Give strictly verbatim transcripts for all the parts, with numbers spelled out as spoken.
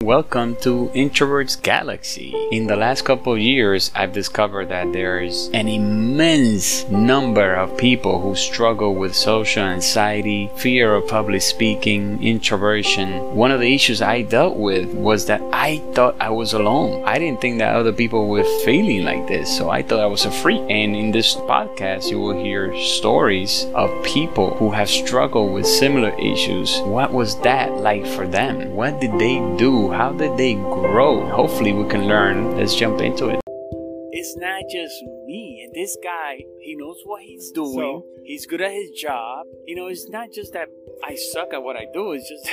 Welcome to Introverts Galaxy. In the last couple of years, I've discovered that there's an immense number of people who struggle with social anxiety, fear of public speaking, introversion. One of the issues I dealt with was that I thought I was alone. I didn't think that other people were feeling like this, so I thought I was a freak. And in this podcast, you will hear stories of people who have struggled with similar issues. What was that like for them? What did they do? How did they grow? Hopefully we can learn. Let's jump into it. It's not just me. And this guy, he knows what he's doing. So, he's good at his job. You know, it's not just that I suck at what I do. It's just...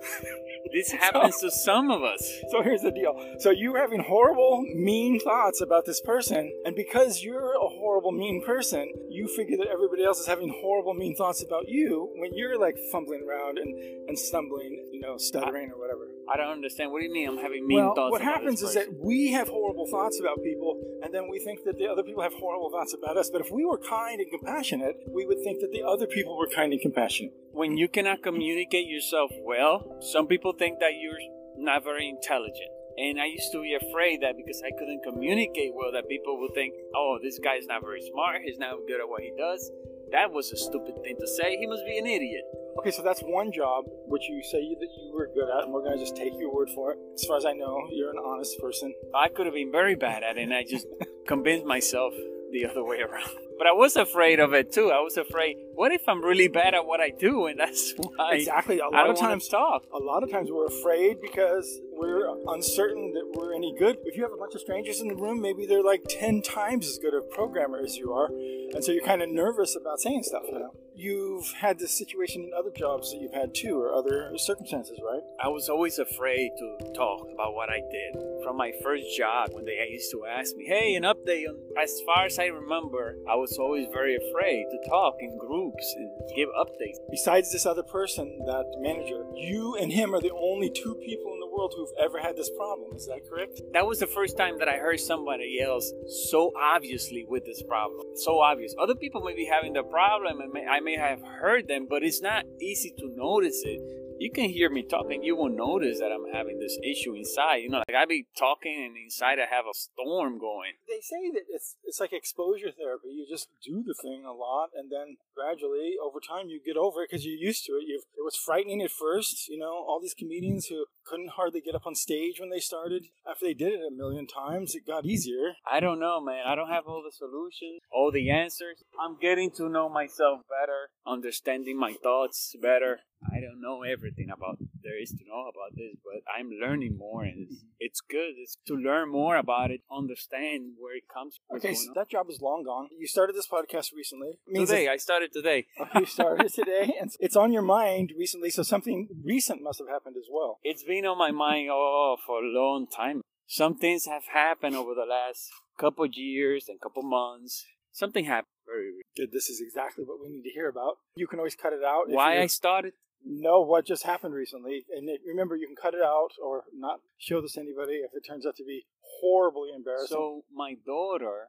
This happens so, to some of us. So here's the deal. So you're having horrible, mean thoughts about this person. And because you're a horrible, mean person, you figure that everybody else is having horrible, mean thoughts about you when you're like fumbling around and, and stumbling, you know, stuttering or whatever. I don't understand. What do you mean I'm having mean well, thoughts what about happens this is that we have horrible thoughts about people, and then we think that the other people have horrible thoughts about us. But if we were kind and compassionate, we would think that the other people were kind and compassionate. When you cannot communicate yourself well, some people think that you're not very intelligent. And I used to be afraid that because I couldn't communicate well, that people would think, oh, this guy's not very smart. He's not good at what he does. That was a stupid thing to say. He must be an idiot. Okay, so that's one job which you say that you were good at, and we're going to just take your word for it. As far as I know, you're an honest person. I could have been very bad at it, and I just convinced myself the other way around. But I was afraid of it too. I was afraid, what if I'm really bad at what I do? And that's why exactly. A lot I don't of times talk. A lot of times we're afraid because we're uncertain that we're any good. If you have a bunch of strangers in the room, maybe they're like ten times as good a programmer as you are. And so you're kind of nervous about saying stuff, you know. You've had this situation in other jobs that you've had too, or other circumstances, right? I was always afraid to talk about what I did. From my first job, when they used to ask me, hey, an update on... As far as I remember, I was always very afraid to talk in groups and give updates. Besides this other person, that manager, you and him are the only two people in the world who've ever had this problem. Is that correct? That was the first time that I heard somebody else so obviously with this problem. So obvious. Other people may be having the problem, and may, I may have heard them, but it's not easy to notice it. You can hear me talking, you won't notice that I'm having this issue inside. You know, like I be talking and inside I have a storm going. They say that it's it's like exposure therapy. You just do the thing a lot, and then gradually, over time, you get over it because you're used to it. You've, it was frightening at first, you know, all these comedians who couldn't hardly get up on stage when they started. After they did it a million times, it got easier. I don't know, man. I don't have all the solutions, all the answers. I'm getting to know myself better, understanding my thoughts better. I don't know everything about there is to know about this, but I'm learning more, and it's, it's good. It's to learn more about it, understand where it comes from. Okay, so that job is long gone. You started this podcast recently. Today, I started today. Oh, you started today, and it's on your mind recently, so something recent must have happened as well. It's been on my mind oh for a long time. Some things have happened over the last couple of years and couple months. Something happened. Very good. This is exactly what we need to hear about. You can always cut it out. Why I started? Know what just happened recently, and it, remember, you can cut it out or not show this to anybody if it turns out to be horribly embarrassing. So my daughter,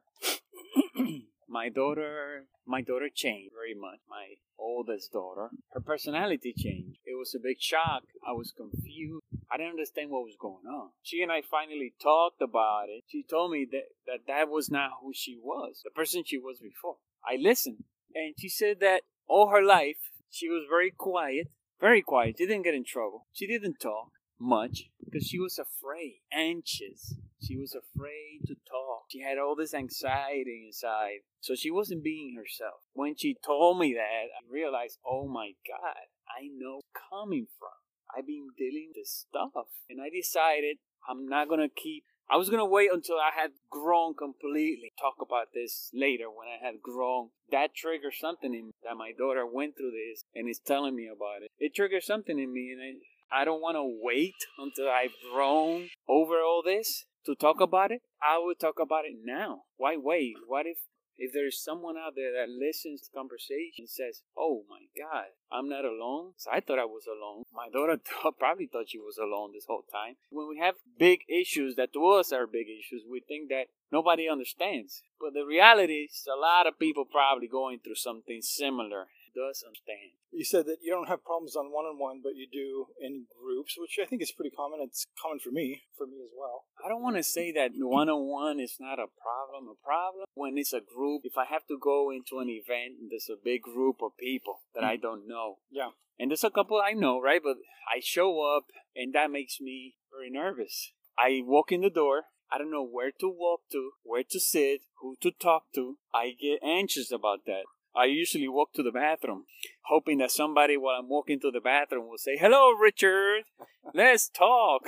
my daughter, my daughter changed very much. My oldest daughter, her personality changed. It was a big shock. I was confused. I didn't understand what was going on. She and I finally talked about it. She told me that that, that was not who she was, the person she was before. I listened, and she said that all her life she was very quiet. Very quiet. She didn't get in trouble. She didn't talk much because she was afraid, anxious. She was afraid to talk. She had all this anxiety inside. So she wasn't being herself. When she told me that, I realized, oh my God, I know where it's coming from. I've been dealing with this stuff. And I decided I'm not going to keep... I was going to wait until I had grown completely. Talk about this later when I had grown. That triggered something in me that my daughter went through this and is telling me about it. It triggered something in me, and I, I don't want to wait until I've grown over all this to talk about it. I would talk about it now. Why wait? What if if there's someone out there that listens to conversation and says, oh my God, I'm not alone? So I thought I was alone. My daughter th- probably thought she was alone this whole time. When we have big issues that to us are big issues, we think that nobody understands. But the reality is a lot of people probably going through something similar. does understand. You said that you don't have problems on one-on-one, but you do in groups, which I think is pretty common. It's common for me, for me as well. I don't want to say that one-on-one is not a problem. A problem when it's a group. If I have to go into an event and there's a big group of people that mm. I don't know. Yeah. And there's a couple I know, right? But I show up and that makes me very nervous. I walk in the door. I don't know where to walk to, where to sit, who to talk to. I get anxious about that. I usually walk to the bathroom, hoping that somebody while I'm walking to the bathroom will say, "Hello, Richard, let's talk."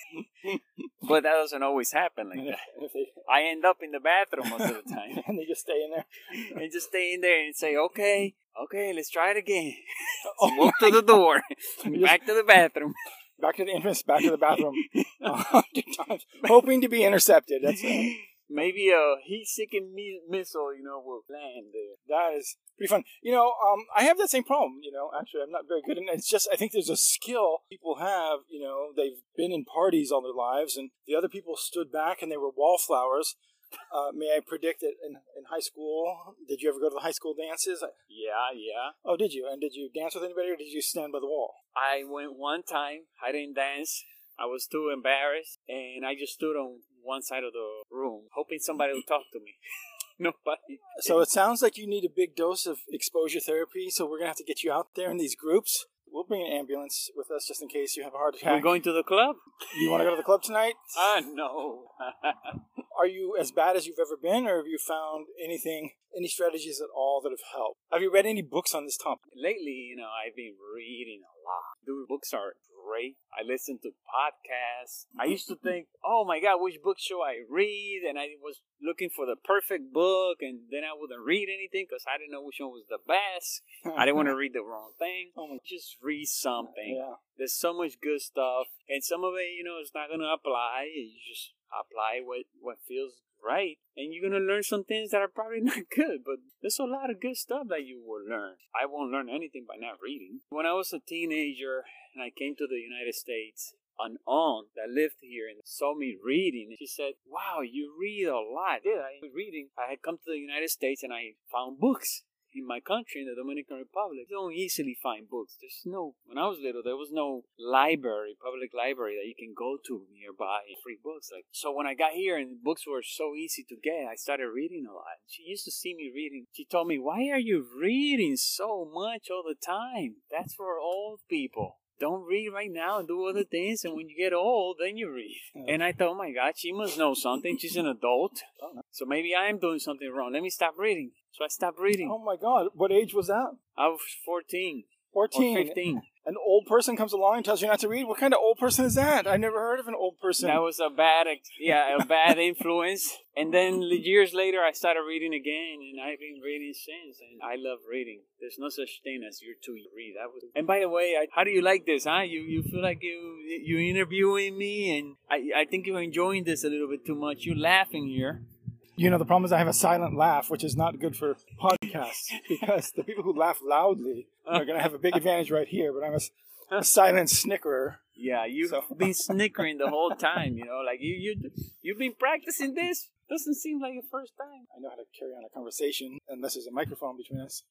But that doesn't always happen like that. I end up in the bathroom most of the time. And they just stay in there. And just stay in there and say, okay, okay, let's try it again. Oh, walk to the door, back to the bathroom. Back to the entrance, back to the bathroom. A hundred times. Hoping to be intercepted. That's it. Maybe a heat-seeking mi- missile, you know, will land there. That is pretty fun. You know, um, I have that same problem, you know. Actually, I'm not very good at it. It's just, I think there's a skill people have, you know. They've been in parties all their lives, and the other people stood back and they were wallflowers. Uh, may I predict that in, in high school, did you ever go to the high school dances? Yeah, yeah. Oh, did you? And did you dance with anybody, or did you stand by the wall? I went one time. I didn't dance. I was too embarrassed, and I just stood on one side of the room, hoping somebody would talk to me. Nobody. So it sounds like you need a big dose of exposure therapy, so we're going to have to get you out there in these groups. We'll bring an ambulance with us just in case you have a heart attack. We're going to the club? You want to go to the club tonight? Ah, uh, no. Are you as bad as you've ever been, or have you found anything, any strategies at all that have helped? Have you read any books on this topic? Lately, you know, I've been reading a lot. Dude, books are great. I listen to podcasts. I used to think, oh my God, which book should I read? And I was looking for the perfect book, and then I wouldn't read anything because I didn't know which one was the best. I didn't want to read the wrong thing. Oh, just read something. Yeah. There's so much good stuff, and some of it, you know, it's not going to apply. You just apply what, what feels right, and you're going to learn some things that are probably not good, but there's a lot of good stuff that you will learn. I won't learn anything by not reading. When I was a teenager and I came to the United States, an aunt that lived here and saw me reading, she said, "Wow, you read a lot." Yeah, I was reading. I had come to the United States and I found books. In my country, in the Dominican Republic, you don't easily find books. There's no, when I was little, there was no library, public library that you can go to nearby and free books. Like, so when I got here and books were so easy to get, I started reading a lot. She used to see me reading. She told me, "Why are you reading so much all the time? That's for old people. Don't read right now and do other things, and when you get old, then you read." Yeah. And I thought, oh my God, she must know something. She's an adult. Oh, no. So maybe I am doing something wrong. Let me stop reading. So I stopped reading. Oh my God. What age was that? I was fourteen. fourteen. Or fifteen. An old person comes along and tells you not to read? What kind of old person is that? I never heard of an old person. That was a bad, yeah, a bad influence. And then years later, I started reading again, and I've been reading since. And I love reading. There's no such thing as you're too read. That was. And by the way, I, how do you like this? Huh? You you feel like you you interviewing me, and I I think you're enjoying this a little bit too much. You're laughing here. You know, the problem is I have a silent laugh, which is not good for podcasts, because the people who laugh loudly are going to have a big advantage right here, but I'm a, a silent snickerer. Yeah, you've so. been snickering the whole time, you know, like you, you, you've been practicing this. Doesn't seem like your first time. I know how to carry on a conversation, unless there's a microphone between us.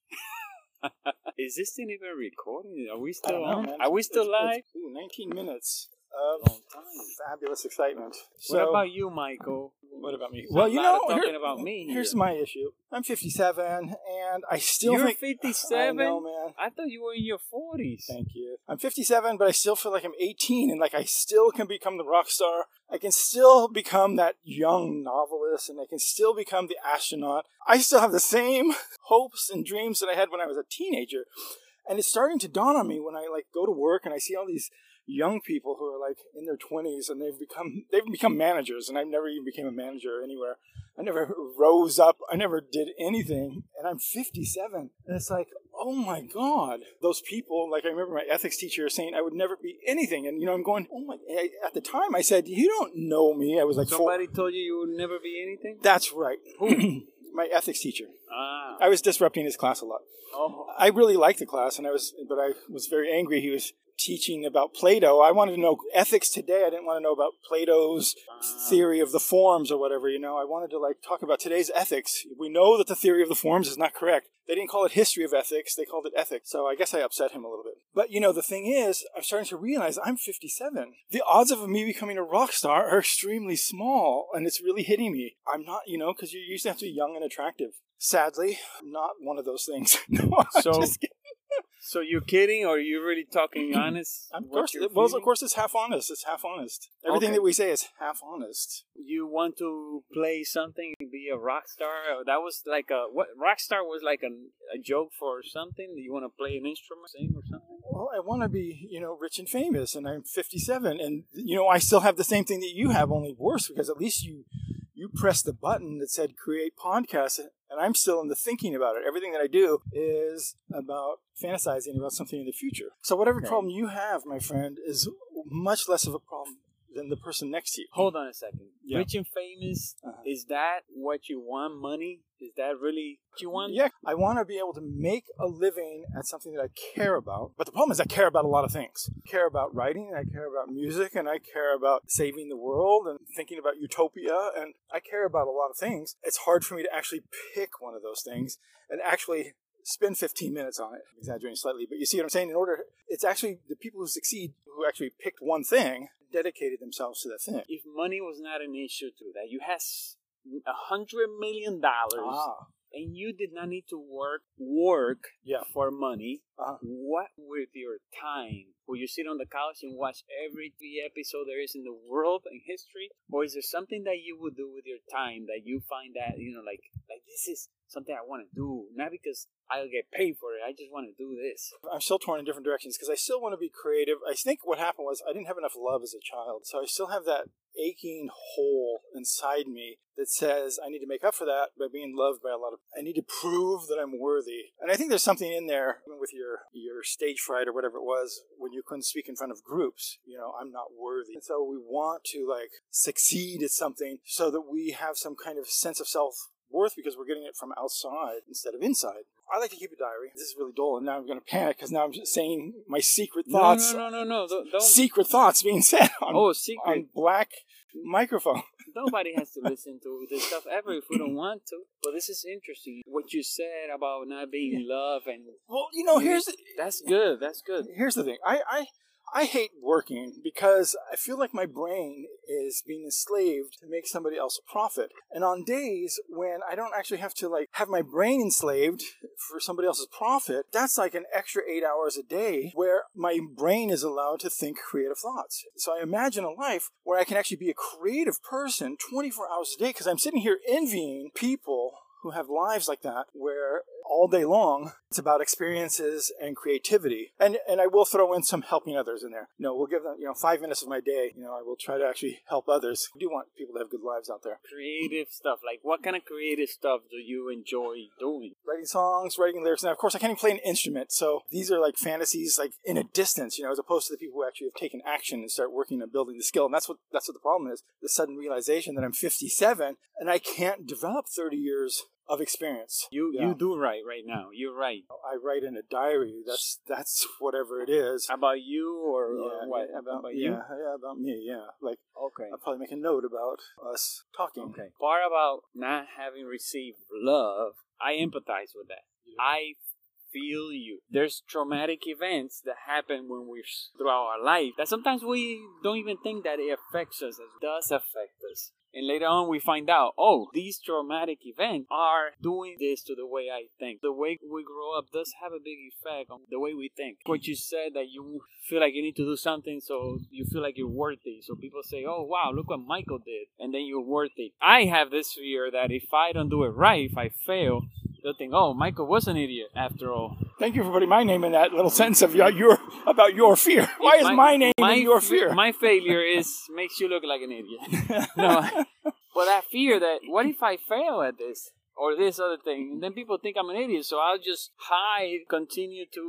Is this thing even recording? Are we still know, on? Man. Are we still it's, live? It's, ooh, nineteen minutes of fabulous excitement. So, what about you, Michael? What about me? There's well, you know, talking here, about me here's here. my issue. I'm fifty-seven, and I still You're think... fifty-seven? I know, man. I thought you were in your forties. Thank you. I'm fifty-seven, but I still feel like I'm eighteen, and like I still can become the rock star. I can still become that young novelist, and I can still become the astronaut. I still have the same hopes and dreams that I had when I was a teenager. And it's starting to dawn on me when I like go to work and I see all these young people who are like in their twenties, and they've become they've become managers, and I never even became a manager anywhere. I never rose up. I never did anything, and I'm fifty-seven. And it's like, oh my God, those people. Like I remember my ethics teacher saying I would never be anything, and you know I'm going, oh my. At the time, I said, you don't know me. I was like, somebody four. told you you would never be anything. That's right. Who? My ethics teacher. Ah. I was disrupting his class a lot. Oh. I really liked the class, and I was, but I was very angry. He was teaching about Plato. I wanted to know ethics today. I didn't want to know about Plato's uh, theory of the forms or whatever, you know. I wanted to like talk about today's ethics. We know that the theory of the forms is not correct. They didn't call it history of ethics. They called it ethics. So I guess I upset him a little bit. But, you know, the thing is, I'm starting to realize I'm fifty-seven. The odds of me becoming a rock star are extremely small, and it's really hitting me. I'm not, you know, because you usually have to be young and attractive. Sadly, I'm not one of those things. No, I'm so, just kidding. So you're kidding, or are you really talking honest? Of course, well, of course, it's half honest. It's half honest. Everything okay. that we say is half honest. You want to play something, be a rock star? That was like a what? Rock star was like a, a joke for something. You want to play an instrument, sing, or something? Well, I want to be, you know, rich and famous, and I'm fifty-seven, and you know, I still have the same thing that you have, only worse, because at least you you pressed the button that said create podcast. And I'm still in the thinking about it. Everything that I do is about fantasizing about something in the future. So whatever okay. problem you have, my friend, is much less of a problem than the person next to you. Hold on a second. Yeah. Rich and famous, uh-huh. is that what you want? Money? Is that really what you want? Yeah. I want to be able to make a living at something that I care about. But the problem is I care about a lot of things. I care about writing, I care about music, and I care about saving the world and thinking about utopia, and I care about a lot of things. It's hard for me to actually pick one of those things and actually spend fifteen minutes on it. I'm exaggerating slightly, but you see what I'm saying? In order, it's actually the people who succeed who actually picked one thing, dedicated themselves to that thing. If money was not an issue to that, you had a hundred million dollars ah. and you did not need to work work yeah. for money, uh-huh. what with your time? Will you sit on the couch and watch every three episode there is in the world and history? Or is there something that you would do with your time that you find that, you know, like, like this is something I want to do, not because I'll get paid for it. I just want to do this. I'm still torn in different directions because I still want to be creative. I think what happened was I didn't have enough love as a child. So I still have that aching hole inside me that says I need to make up for that by being loved by a lot of, I need to prove that I'm worthy. And I think there's something in there with your, your stage fright or whatever it was when you couldn't speak in front of groups. You know, I'm not worthy. And so we want to like succeed at something so that we have some kind of sense of self worth because we're getting it from outside instead of inside. I like to keep a diary. This is really dull, and now I'm going to panic because now I'm just saying my secret thoughts. No, no, no, no, no. Don't. Secret thoughts being said on, oh, secret. on black microphone. Nobody has to listen to this stuff ever if we don't want to. But this is interesting. What you said about not being in love and... Well, you know, here's... The, that's good. That's good. Here's the thing. I... I I hate working because I feel like my brain is being enslaved to make somebody else a profit. And on days when I don't actually have to like have my brain enslaved for somebody else's profit, that's like an extra eight hours a day where my brain is allowed to think creative thoughts. So I imagine a life where I can actually be a creative person twenty-four hours a day because I'm sitting here envying people who have lives like that where all day long it's about experiences and creativity. And and I will throw in some helping others in there. You know, we'll give them, you know, five minutes of my day. You know, I will try to actually help others. I do want people to have good lives out there. Creative stuff. Like what kind of creative stuff do you enjoy doing? Writing songs, writing lyrics. Now, of course, I can't even play an instrument. So these are like fantasies like in a distance, you know, as opposed to the people who actually have taken action and start working on building the skill. And that's what that's what the problem is. The sudden realization that I'm fifty-seven and I can't develop thirty years of experience. You yeah. you do write right now. You're right. I write in a diary. That's that's whatever it is. About you or, yeah, or what? Yeah, about, about yeah, you? Yeah, about me, yeah. Like, okay. I'll probably make a note about us talking. Okay. Part about not having received love, I empathize with that. Yeah. I feel you. There's traumatic events that happen when we're throughout our life that sometimes we don't even think that it affects us. It does affect us. And later on we find out, oh, these traumatic events are doing this to the way I think. The way we grow up does have a big effect on the way we think. What you said, that you feel like you need to do something so you feel like you're worthy. So people say, oh, wow, look what Michael did. And then you're worthy. I have this fear that if I don't do it right, if I fail, they'll think, oh, Michael was an idiot after all. Thank you for putting my name in that little sentence of your, your about your fear. Why is my, my name my in your fear? My failure is makes you look like an idiot. No, but that fear that, what if I fail at this or this other thing? And then people think I'm an idiot, so I'll just hide, continue to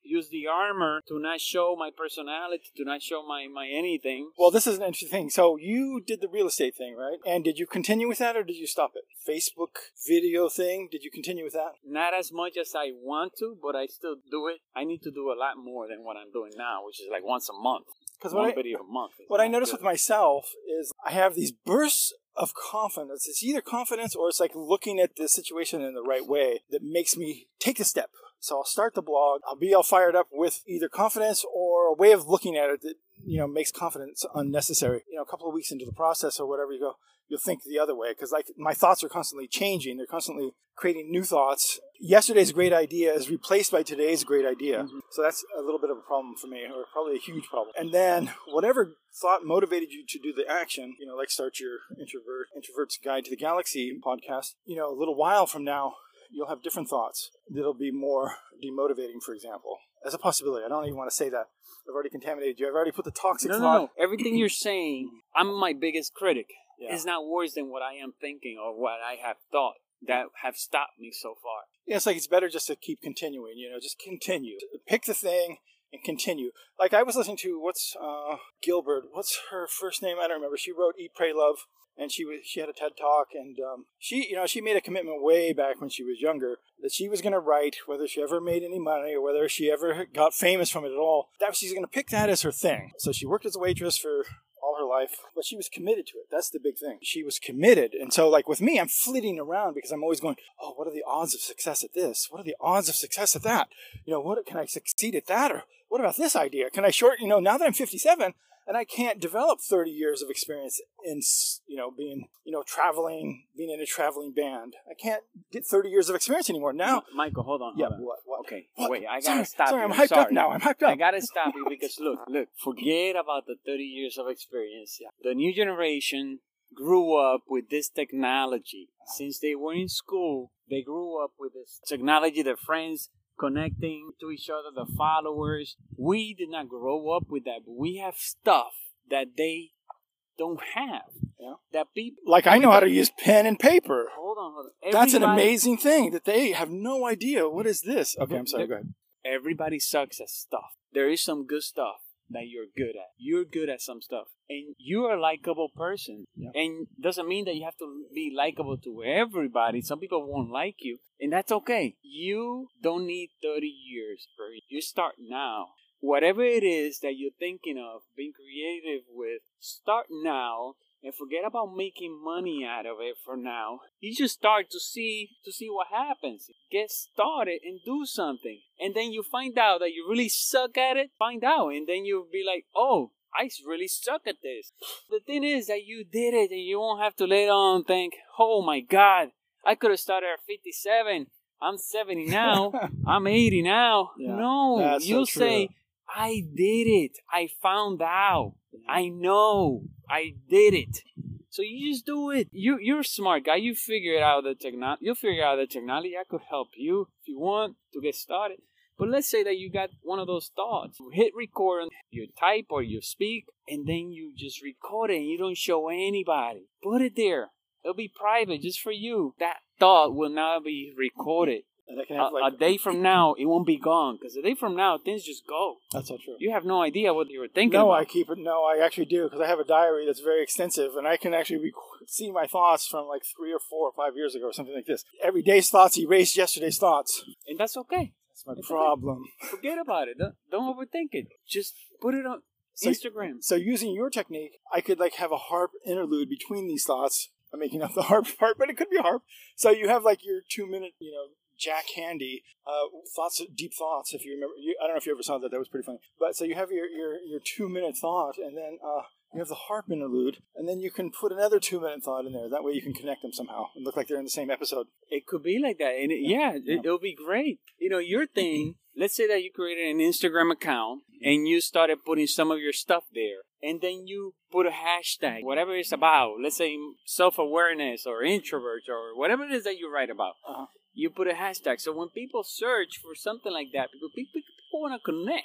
use the armor to not show my personality, to not show my, my anything. Well, this is an interesting thing. So you did the real estate thing, right? And did you continue with that or did you stop it? Facebook video thing, did you continue with that? Not as much as I want to, but I still do it. I need to do a lot more than what I'm doing now, which is like once a month. Because one I, video a month. What I notice with myself is I have these bursts of confidence. It's either confidence or it's like looking at the situation in the right way that makes me take the step. So I'll start the blog. I'll be all fired up with either confidence or a way of looking at it that, you know, makes confidence unnecessary. You know, a couple of weeks into the process or whatever, you go, you'll think the other way. Because like my thoughts are constantly changing. They're constantly creating new thoughts. Yesterday's great idea is replaced by today's great idea. Mm-hmm. So that's a little bit of a problem for me, or probably a huge problem. And then whatever thought motivated you to do the action, you know, like start your introvert Introvert's Guide to the Galaxy podcast, you know, a little while from now, you'll have different thoughts that'll be more demotivating, for example. As a possibility. I don't even want to say that. I've already contaminated you. I've already put the toxic no, thought. No, no. Everything you're saying, I'm my biggest critic. Yeah. It's not worse than what I am thinking or what I have thought that have stopped me so far. Yeah, it's like it's better just to keep continuing, you know, just continue. Pick the thing and continue. Like I was listening to, what's uh, Gilbert, what's her first name? I don't remember. She wrote Eat, Pray, Love. And she was she had a TED Talk, and um, she you know she made a commitment way back when she was younger that she was going to write, whether she ever made any money or whether she ever got famous from it at all. That she's going to pick that as her thing. So she worked as a waitress for all her life, but she was committed to it. That's the big thing. She was committed, and so like with me, I'm flitting around because I'm always going, oh, what are the odds of success at this? What are the odds of success at that? You know, what can I succeed at that? Or what about this idea? Can I short? You know, now that I'm fifty-seven. And I can't develop thirty years of experience in, you know, being, you know, traveling, being in a traveling band. I can't get thirty years of experience anymore. Now, Michael, hold on. Hold yeah, on. what, what? Okay, what? wait, I gotta sorry, stop sorry, you. I'm I'm hyped sorry. up now. I'm hyped up. I gotta stop you because look, look, forget about the thirty years of experience. The new generation grew up with this technology. Since they were in school, they grew up with this technology, their friends connecting to each other, the followers. We did not grow up with that, but we have stuff that they don't have. Yeah. That people like I know how to use pen and paper. Hold on, hold on. That's an amazing thing that they have no idea. What is this? Okay, I'm sorry. Go ahead. Everybody sucks at stuff. There is some good stuff that you're good at. You're good at some stuff, and you're a likable person. Yeah. And doesn't mean that you have to be likable to everybody. Some people won't like you, and that's okay. You don't need thirty years. You start now. Whatever it is that you're thinking of, being creative with, start now and forget about making money out of it for now. You just start to see to see what happens. Get started and do something. And then you find out that you really suck at it. Find out. And then you'll be like, oh, I really suck at this. The thing is that you did it and you won't have to later on think, oh my God, I could have started at fifty-seven. I'm seventy now. I'm eighty now. Yeah, no, you'll so say, I did it. I found out. I know. I did it. So you just do it. You, you're a smart guy. You figure out the technology. You'll figure out the technology. I could help you if you want to get started. But let's say that you got one of those thoughts. You hit record and you type or you speak, and then you just record it and you don't show anybody. Put it there. It'll be private just for you. That thought will now be recorded. And I can have, a, like, a day from now, it won't be gone. Because a day from now, things just go. That's so true. You have no idea what you were thinking no, about. I keep it. No, I actually do. Because I have a diary that's very extensive. And I can actually rec- see my thoughts from like three or four or five years ago or something like this. Every day's thoughts erase yesterday's thoughts. And that's okay. That's my it's problem. Okay. Forget about it. Don't, don't overthink it. Just put it on so, Instagram. So using your technique, I could like have a harp interlude between these thoughts. I'm making up the harp part, but it could be a harp. So you have like your two minute, you know, Jack Handy, uh, thoughts, deep thoughts. If you remember, you, I don't know if you ever saw that. That was pretty funny. But so you have your your, your two minute thought, and then uh, you have the harp interlude, and then you can put another two minute thought in there. That way, you can connect them somehow and look like they're in the same episode. It could be like that, and it, yeah, yeah, it, it'll be great. You know, your thing. Let's say that you created an Instagram account and you started putting some of your stuff there, and then you put a hashtag, whatever it's about. Let's say self awareness or introverts or whatever it is that you write about. Uh-huh. You put a hashtag. So when people search for something like that, because people, people want to connect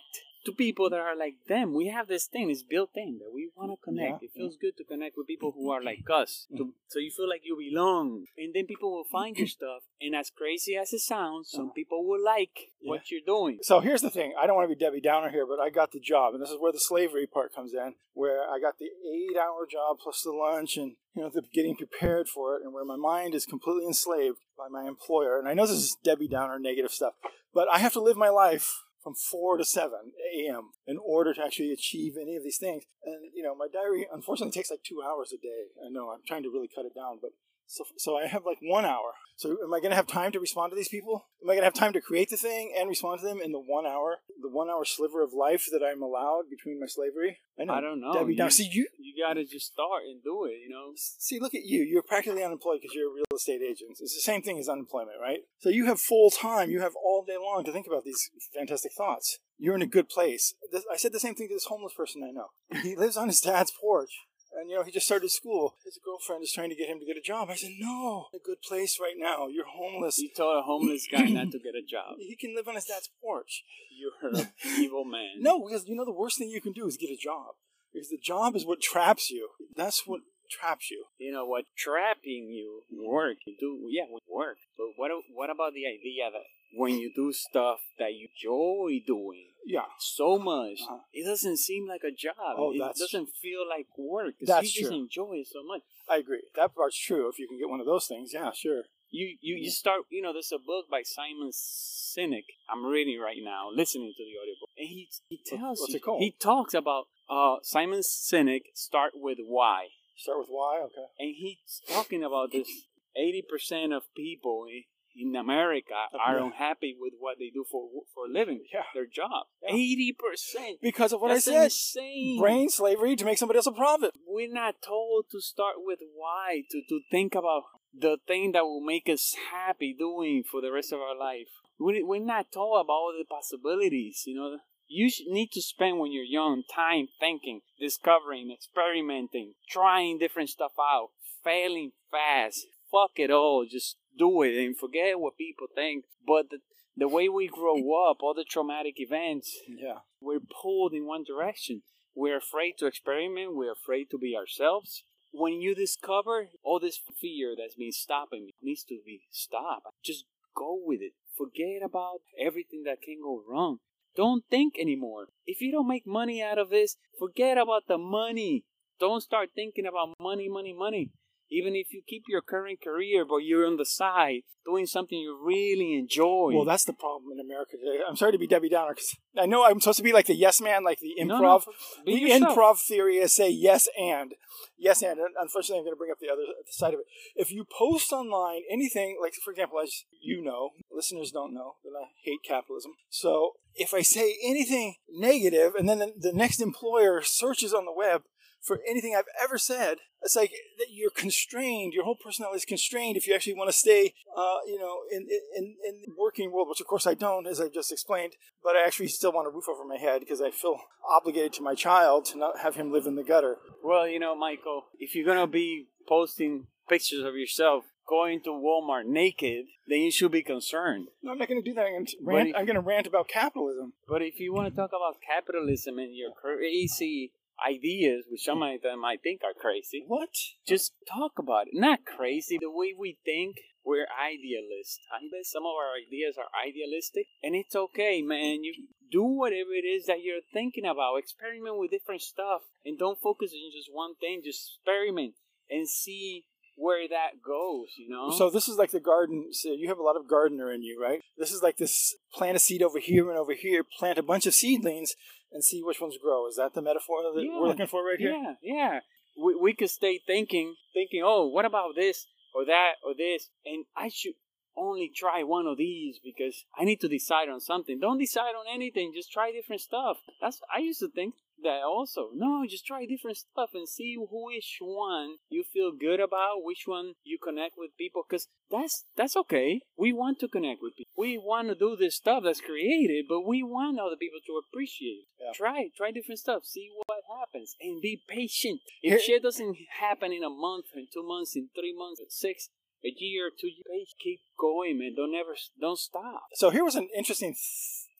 to people that are like them. We have this thing, it's built in that we want to connect. Yeah. It feels good to connect with people who are like us. To, so you feel like you belong. And then people will find your stuff. And as crazy as it sounds, some people will like Yeah. what you're doing. So here's the thing. I don't want to be Debbie Downer here, but I got the job. And this is where the slavery part comes in, where I got the eight-hour job plus the lunch and, you know, the getting prepared for it, and where my mind is completely enslaved by my employer. And I know this is Debbie Downer negative stuff, but I have to live my life from four to seven a.m. in order to actually achieve any of these things. And, you know, my diary, unfortunately, takes like two hours a day. I know I'm trying to really cut it down, but so so I have like one hour. So am I going to have time to respond to these people? Am I going to have time to create the thing and respond to them in the one hour, the one hour sliver of life that I'm allowed between my slavery? I, know, I don't know. Debbie, You- now, see, you, You got to just start and do it, you know? See, look at you. You're practically unemployed because you're a real estate agent. It's the same thing as unemployment, right? So you have full time. You have all day long to think about these fantastic thoughts. You're in a good place. This- I said the same thing to this homeless person I know. He lives on his dad's porch. And, you know, he just started school. His girlfriend is trying to get him to get a job. I said, no, a good place right now. You're homeless. You told a homeless guy not to get a job. He can live on his dad's porch. You're an evil man. No, because, you know, the worst thing you can do is get a job. Because the job is what traps you. That's what traps you. You know what? Trapping you work. You do, yeah, work. But what what about the idea that when you do stuff that you enjoy doing Yeah. so much, Uh-huh. it doesn't seem like a job. Oh, it that's- doesn't feel like work. 'Cause That's you just true. enjoy it so much. I agree. That part's true. If you can get one of those things, yeah, sure. You, you, you start, you know, there's a book by Simon Sinek I'm reading right now, listening to the audiobook. And he, he tells What's you, it called? he talks about uh, Simon Sinek, start with why. Start with why? Okay. And he's talking about this eighty percent of people in, in America are Yeah. unhappy with what they do for for a living, Yeah. their job. Yeah. eighty percent. Because of what That's I said. insane. Brain slavery to make somebody else a profit. We're not told to start with why, to, to think about the thing that will make us happy doing for the rest of our life. We, we're not told about all the possibilities, you know. You should need to spend when you're young time thinking, discovering, experimenting, trying different stuff out, failing fast. Fuck it all. Just do it and forget what people think. But the, the way we grow up, all the traumatic events, Yeah. we're pulled in one direction. We're afraid to experiment. We're afraid to be ourselves. When you discover all this fear that's been stopping me needs to be stopped, just go with it. Forget about everything that can go wrong. Don't think anymore. If you don't make money out of this, forget about the money. Don't start thinking about money, money, money. Even if you keep your current career, but you're on the side doing something you really enjoy. Well, that's the problem in America today. I'm sorry to be Debbie Downer because I know I'm supposed to be like the yes man, like the No, improv. no, be the yourself. improv theory is say yes and. Yes and. And unfortunately, I'm going to bring up the other side of it. If you post online anything, like for example, as you know, listeners don't know that I hate capitalism. So if I say anything negative and then the, the next employer searches on the web for anything I've ever said, it's like that you're constrained. Your whole personality is constrained if you actually want to stay, uh, you know, in, in in the working world, which of course I don't, as I've just explained. But I actually still want a roof over my head because I feel obligated to my child to not have him live in the gutter. Well, you know, Michael, if you're going to be posting pictures of yourself going to Walmart naked, then you should be concerned. No, I'm not going to do that. I'm going to But rant, if- I'm going to rant about capitalism. But if you want to talk about capitalism and your crazy ideas, which some of them I think are crazy, What? just talk about it. Not crazy. The way we think, we're idealists. Idealists. Some of our ideas are idealistic, and it's okay, man. You do whatever it is that you're thinking about. Experiment with different stuff, and don't focus on just one thing. Just experiment and see where that goes, you know? So this is like the garden. So you have a lot of gardener in you, right? This is like this: plant a seed over here and over here. Plant a bunch of seedlings and see which ones grow. Is that the metaphor that Yeah. we're looking for right here? Yeah, yeah. We we could stay thinking, thinking, oh, what about this or that or this, and I should only try one of these because I need to decide on something. Don't decide on anything. Just try different stuff. That's I used to think that also. No, just try different stuff and see which one you feel good about, which one you connect with people. Because that's that's okay. We want to connect with people. We want to do this stuff that's creative, but we want other people to appreciate it. Yeah. Try, try different stuff. See what happens, and be patient. If Here- shit doesn't happen in a month, in two months, in three months, six, a year, two years, keep going, man. Don't ever, don't stop. So here was an interesting th-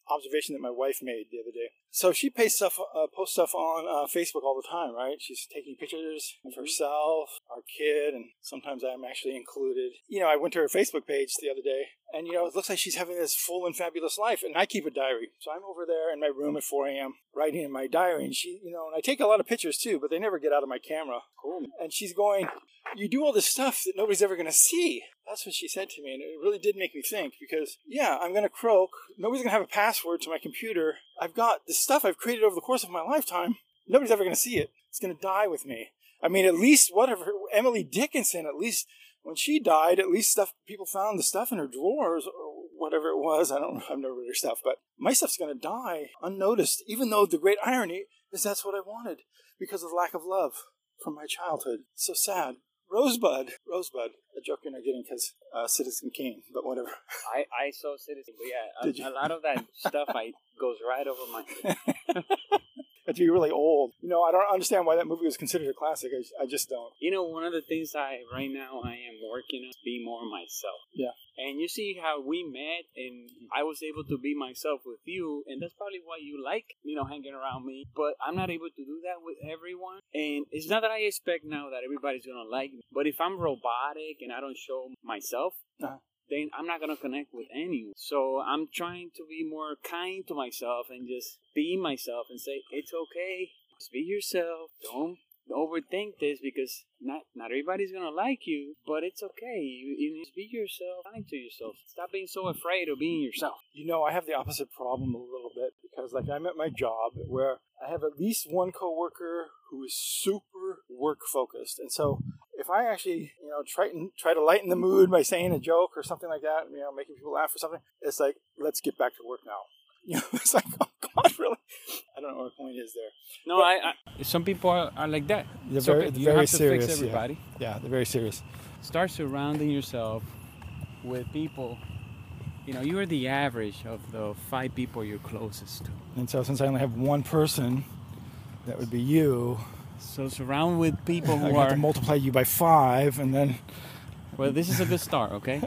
observation that my wife made the other day. So she posts stuff, uh, posts stuff on uh, Facebook all the time, right? She's taking pictures of herself, our kid, and sometimes I'm actually included. You know, I went to her Facebook page the other day, and, you know, it looks like she's having this full and fabulous life, and I keep a diary. So I'm over there in my room at four a.m. writing in my diary, and she, you know, and I take a lot of pictures too, but they never get out of my camera. Cool. And she's going, you do all this stuff that nobody's ever going to see. That's what she said to me, and it really did make me think, because, yeah, I'm going to croak. Nobody's going to have a password to my computer. I've got the stuff I've created over the course of my lifetime. Nobody's ever going to see it. It's going to die with me. I mean, at least whatever, Emily Dickinson, at least when she died, at least stuff, people found the stuff in her drawers or whatever it was. I don't know. I've never read her stuff, but my stuff's going to die unnoticed, even though the great irony is that's what I wanted because of the lack of love from my childhood. It's so sad. Rosebud. Rosebud. A joke you're not getting because uh, Citizen Kane, but whatever. I, I saw Citizen, but yeah, a, a lot of that stuff I goes right over my head. But you're really old. You know, I don't understand why that movie was considered a classic. I, I just don't. You know, one of the things I, right now, I am working on is be more myself. Yeah. And you see how we met and I was able to be myself with you. And that's probably why you like, you know, hanging around me. But I'm not able to do that with everyone. And it's not that I expect now that everybody's going to like me. But if I'm robotic and I don't show myself, uh-huh. then I'm not going to connect with anyone. So I'm trying to be more kind to myself and just be myself and say, it's okay. Just be yourself. Don't overthink this because not not everybody's going to like you, but it's okay. You, you need to be yourself, kind to yourself. Stop being so afraid of being yourself. You know, I have the opposite problem a little bit because, like, I'm at my job where I have at least one coworker who is super work focused. And so if I actually, you know, try, try to lighten the mood by saying a joke or something like that, you know, making people laugh or something, it's like, let's get back to work now. You know, it's like, oh God, really? I don't know what the point is there. No, but, I, I. Some people are, are like that. They're very, so they're you very have to serious. Fix everybody. Yeah. yeah, they're very serious. Start surrounding yourself with people. You know, you're the average of the five people you're closest to. And so, since I only have one person, that would be you. So surround with people who I are. have to multiply you by five, and then. Well, this is a good start, okay?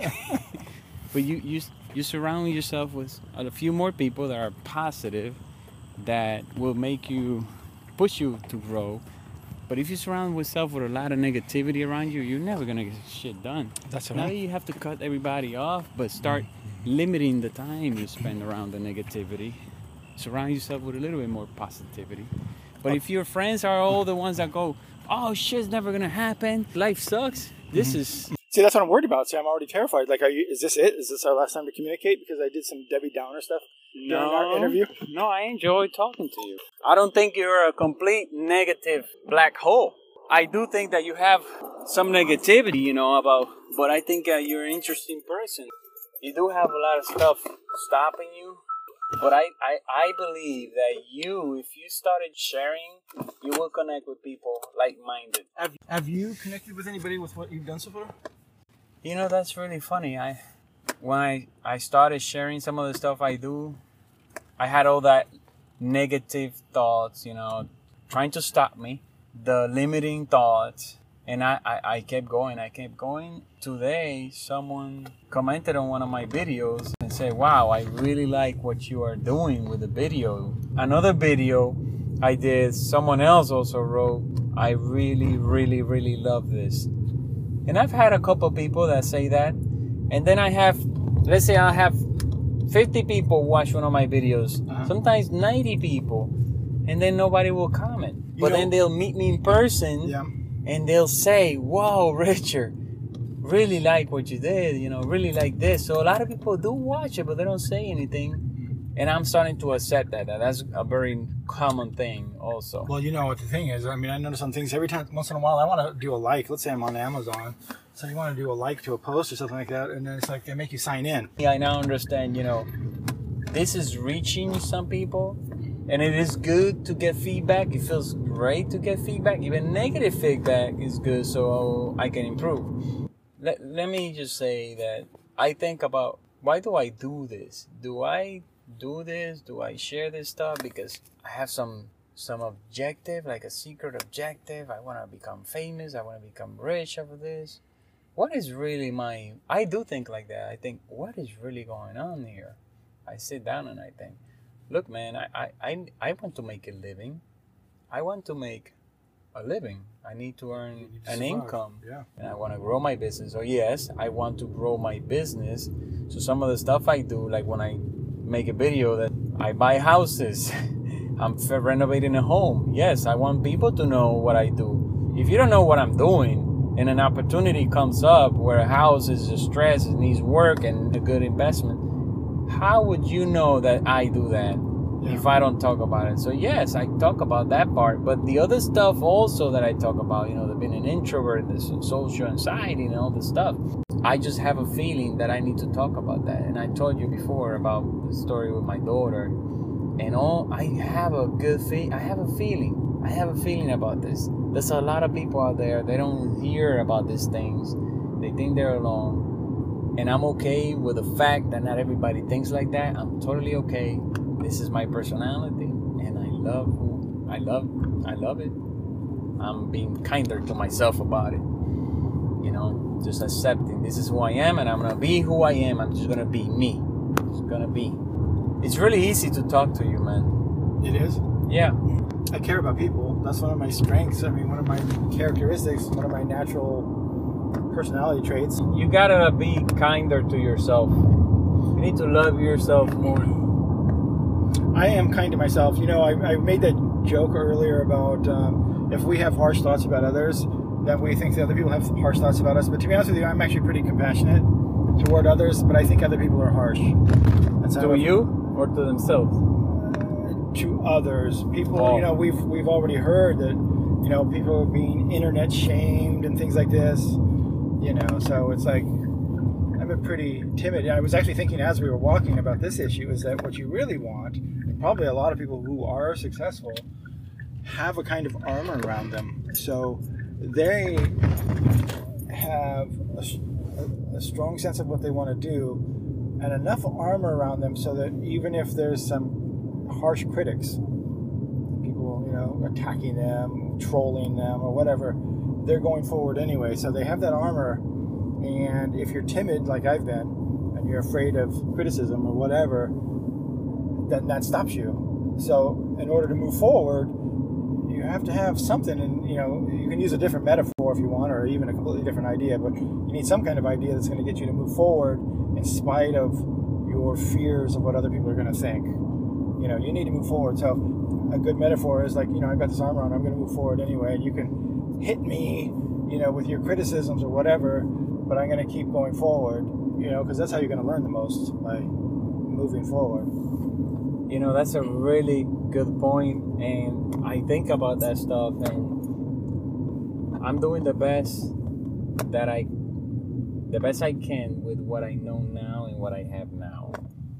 But you you you surround yourself with a few more people that are positive, that will make you push you to grow. But if you surround yourself with a lot of negativity around you, you're never gonna get shit done. That's right. Now you have to cut everybody off, but start limiting the time you spend around the negativity. Surround yourself with a little bit more positivity. But if your friends are all the ones that go, oh, shit's never gonna happen, life sucks, this mm-hmm. is... See, that's what I'm worried about. See, I'm already terrified. Like, are you? Is this it? Is this our last time to communicate? Because I did some Debbie Downer stuff no, during our interview. No, I enjoy talking to you. I don't think you're a complete negative black hole. I do think that you have some negativity, you know, about... But I think uh, you're an interesting person. You do have a lot of stuff stopping you. But I, I, I believe that you, if you started sharing, you will connect with people like-minded. Have, have you connected with anybody with what you've done so far? You know, that's really funny. I when I, I started sharing some of the stuff I do, I had all that negative thoughts, you know, trying to stop me, the limiting thoughts. And I, I, I kept going, I kept going. Today, someone commented on one of my videos and said, wow, I really like what you are doing with the video. Another video I did, someone else also wrote, I really, really, really love this. And I've had a couple of people that say that. And then I have, let's say I have fifty people watch one of my videos, uh-huh. sometimes ninety people, and then nobody will comment. You but know, then they'll meet me in person. Yeah. And they'll say, whoa, Richard, really like what you did, you know, really like this. So a lot of people do watch it, but they don't say anything. And I'm starting to accept that. That's a very common thing also. Well, you know what the thing is. I mean, I notice some things every time, once in a while, I want to do a like. Let's say I'm on Amazon. So you want to do a like to a post or something like that. And then it's like they make you sign in. Yeah, I now understand, you know, this is reaching some people. And it is good to get feedback. It feels great to get feedback. Even negative feedback is good so I can improve. Let, let me just say that I think about, why do I do this? Do I do this? Do I share this stuff? Because I have some some objective, like a secret objective. I want to become famous. I want to become rich over this. What is really my... I do think like that. I think, what is really going on here? I sit down and I think, look, man, I, I, I, I want to make a living. I want to make a living. I need to earn You need to an survive. income. Yeah. And I want to grow my business. So yes, I want to grow my business. So some of the stuff I do, like when I make a video that I buy houses, I'm f- renovating a home. Yes, I want people to know what I do. If you don't know what I'm doing and an opportunity comes up where a house is distressed, it needs work and a good investment, how would you know that I do that? Yeah. If I don't talk about it? So yes, I talk about that part, but the other stuff also that I talk about, you know, the being an introvert, the social anxiety and all this stuff, I just have a feeling that I need to talk about that. And I told you before about the story with my daughter, and all. I have a good feel. I have a feeling. I have a feeling about this. There's a lot of people out there. They don't hear about these things. They think they're alone, and I'm okay with the fact that not everybody thinks like that. I'm totally okay. This is my personality, and I love who I love. I love it. I'm being kinder to myself about it. You know, just accepting this is who I am, and I'm gonna be who I am. I'm just gonna be me. Just gonna be. It's really easy to talk to you, man. It is. Yeah. I care about people. That's one of my strengths. I mean, one of my characteristics, one of my natural personality traits. You gotta be kinder to yourself. You need to love yourself more. I am kind to myself. You know, I, I made that joke earlier about um, if we have harsh thoughts about others, that we think that other people have harsh thoughts about us. But to be honest with you, I'm actually pretty compassionate toward others, but I think other people are harsh. That's To you or to themselves? To others. People, Oh. you know, we've we've already heard that, you know, people being internet shamed and things like this. You know, so it's like, I'm a pretty timid. I was actually thinking as we were walking about this issue is that what you really want, and probably a lot of people who are successful, have a kind of armor around them. So they have a, a, a strong sense of what they want to do and enough armor around them so that even if there's some harsh critics, people, you know, attacking them, trolling them, or whatever, they're going forward anyway. So they have that armor. And if you're timid, like I've been, and you're afraid of criticism or whatever, then that stops you. So in order to move forward, you have to have something, and you know, you can use a different metaphor if you want, or even a completely different idea, but you need some kind of idea that's going to get you to move forward in spite of your fears of what other people are going to think. You know, you need to move forward. So a good metaphor is like, you know, I've got this armor on, I'm going to move forward anyway, and you can hit me, you know, with your criticisms or whatever, but I'm going to keep going forward, you know, because that's how you're going to learn the most, by moving forward. You know, that's a really good point, and I think about that stuff, and I'm doing the best that I, the best I can with what I know now and what I have now.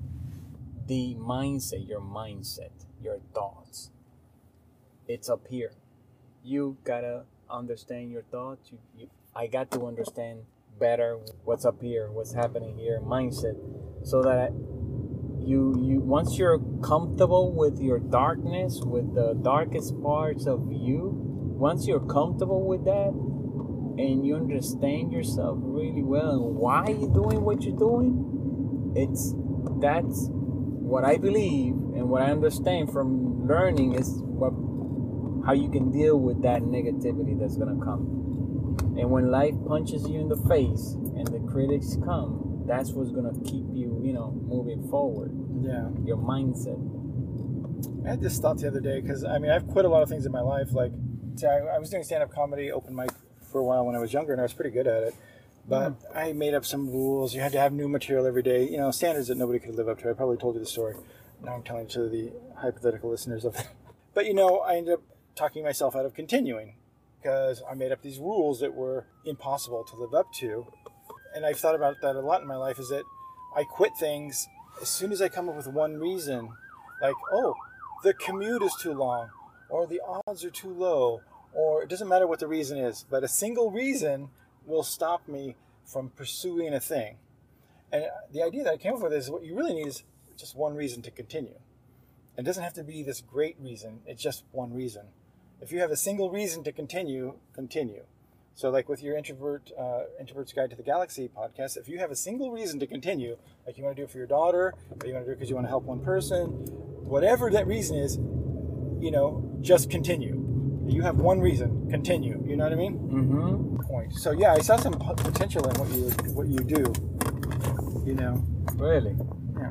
The mindset, your mindset, your thoughts, it's up here. You gotta understand your thoughts. You, you, I got to understand better what's up here, what's happening here, mindset, so that I, you you once you're comfortable with your darkness, with the darkest parts of you, once you're comfortable with that and you understand yourself really well and why you're doing what you're doing, it's that's what I believe and what I understand from learning is what how you can deal with that negativity that's gonna come. And when life punches you in the face and the critics come, that's what's gonna keep you, you know, moving forward. Yeah. Your mindset. I had this thought the other day, because I mean, I've quit a lot of things in my life. Like, see, I, I was doing stand-up comedy, open mic for a while when I was younger, and I was pretty good at it. But mm. I made up some rules. You had to have new material every day. You know, standards that nobody could live up to. I probably told you the story. Now I'm telling it to the hypothetical listeners of it. But you know, I ended up talking myself out of continuing, because I made up these rules that were impossible to live up to. And I've thought about that a lot in my life, is that I quit things as soon as I come up with one reason. Like, oh, the commute is too long, or the odds are too low, or it doesn't matter what the reason is, but a single reason will stop me from pursuing a thing. And the idea that I came up with is what you really need is just one reason to continue. It doesn't have to be this great reason, it's just one reason. If you have a single reason to continue, continue. So like with your introvert, uh, Introvert's Guide to the Galaxy podcast, if you have a single reason to continue, like you want to do it for your daughter, or you want to do it because you want to help one person, whatever that reason is, you know, just continue. You have one reason, continue. You know what I mean? Mm-hmm. Point. So yeah, I saw some p- potential in what you what you do. You know. Really? Yeah.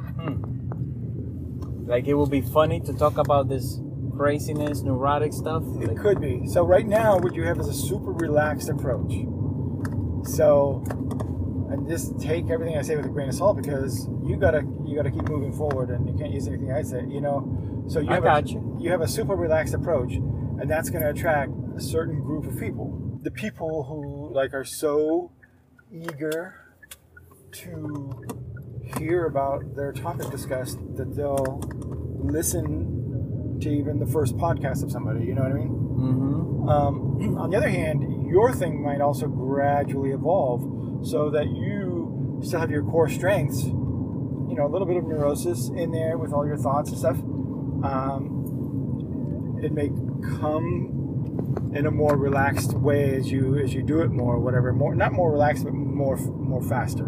Hmm. Like it would be funny to talk about this craziness, neurotic stuff. It like, could be. So right now, what you have is a super relaxed approach. So, and just take everything I say with a grain of salt because you gotta you gotta keep moving forward, and you can't use anything I say. You know. So you I have got a, you. You have a super relaxed approach, and that's going to attract a certain group of people. The people who like are so eager to hear about their topic discussed that they'll listen to even the first podcast of somebody. You know what I mean? Mm-hmm. Um, on the other hand, your thing might also gradually evolve so that you still have your core strengths. You know, a little bit of neurosis in there with all your thoughts and stuff. Um, it may come in a more relaxed way as you as you do it more, whatever. More, not more relaxed, but more more faster,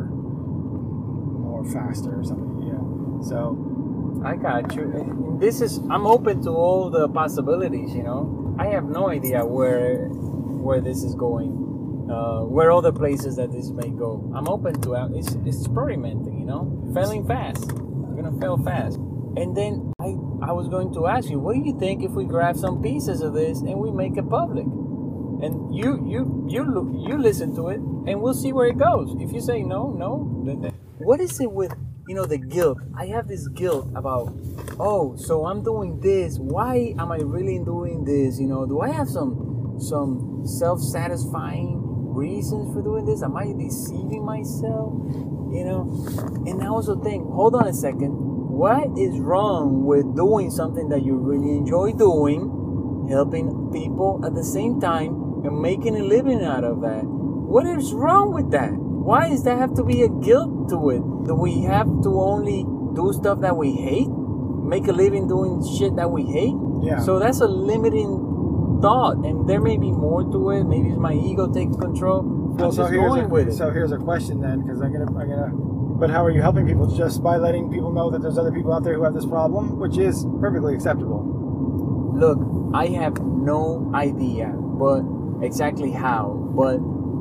more faster or something. Yeah. So I got you. This is I'm open to all the possibilities. You know, I have no idea where where this is going, uh, where other places that this may go. I'm open to it. It's, it's experimenting. You know, failing fast. We're gonna fail fast, and then I. I was going to ask you, what do you think if we grab some pieces of this and we make it public? And you you you you listen to it and we'll see where it goes. If you say no, no, then, then. What is it with, you know, the guilt? I have this guilt about, oh, so I'm doing this. Why am I really doing this? You know, do I have some some self-satisfying reasons for doing this? Am I deceiving myself? You know, and I also think, hold on a second. What is wrong with doing something that you really enjoy doing, helping people at the same time, and making a living out of that? What is wrong with that? Why does there have to be a guilt to it? Do we have to only do stuff that we hate? Make a living doing shit that we hate? yeah. So that's a limiting thought, and there may be more to it. Maybe it's my ego taking control. Well, I'm so just here's going a, with it. so here's a question then, because I'm gonna I'm gonna. But how are you helping people? Just by letting people know that there's other people out there who have this problem, which is perfectly acceptable. Look, I have no idea, but exactly how. But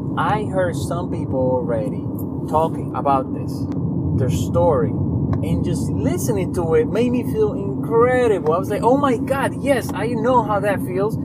I heard some people already talking about this, their story, and just listening to it made me feel incredible. I was like, oh my God, yes, I know how that feels.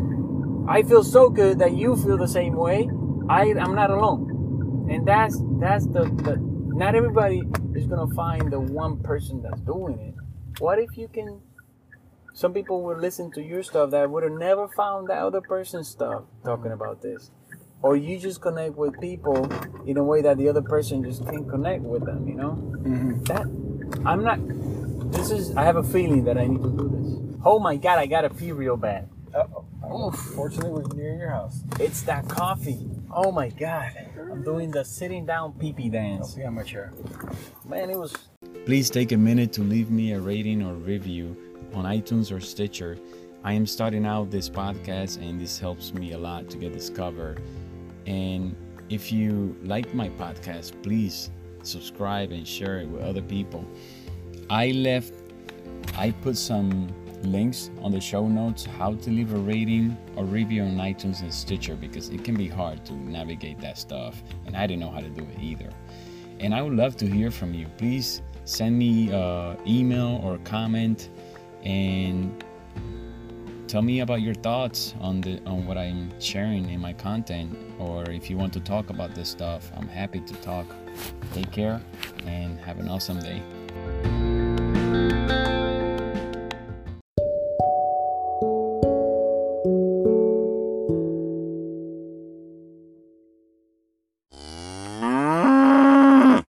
I feel so good that you feel the same way. I, I'm not alone. And that's that's the, the not everybody is gonna find the one person that's doing it. What if you can? Some people will listen to your stuff that would have never found that other person's stuff talking about this, or you just connect with people in a way that the other person just can't connect with them. You know, Mm-hmm. that I'm not. This is. I have a feeling that I need to do this. Oh my God, I gotta pee real bad. Uh-oh. Fortunately, we're near your house. It's that coffee. Oh my God. I'm doing the sitting down pee-pee dance. See how much here. Man, it was... Please take a minute to leave me a rating or review on iTunes or Stitcher. I am starting out this podcast and this helps me a lot to get discovered. And if you like my podcast, please subscribe and share it with other people. I left, I put some links on the show notes how to leave a rating or review on iTunes and Stitcher because it can be hard to navigate that stuff and I didn't know how to do it either. And I would love to hear from you. Please send me an email or comment and tell me about your thoughts on the on what I'm sharing in my content, or if you want to talk about this stuff, I'm happy to talk. Take care and have an awesome day.